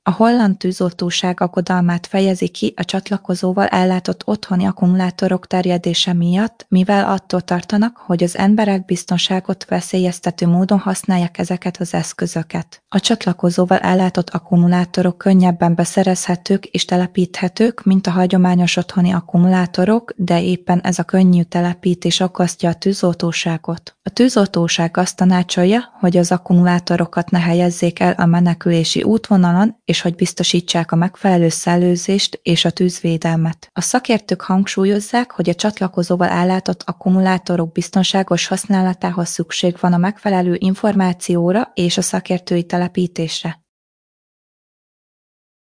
A holland tűzoltóság aggodalmát fejezi ki a csatlakozóval ellátott otthoni akkumulátorok terjedése miatt, mivel attól tartanak, hogy az emberek biztonságot veszélyeztető módon használják ezeket az eszközöket. A csatlakozóval ellátott akkumulátorok könnyebben beszerezhetők és telepíthetők, mint a hagyományos otthoni akkumulátorok, de éppen ez a könnyű telepítés akasztja a tűzoltóságot. A tűzoltóság azt tanácsolja, hogy az akkumulátorokat ne helyezzék el a menekülési útvonalon, és hogy biztosítsák a megfelelő szellőzést és a tűzvédelmet. A szakértők hangsúlyozzák, hogy a csatlakozóval ellátott akkumulátorok biztonságos használatához szükség van a megfelelő információra és a szakértői telepítésre.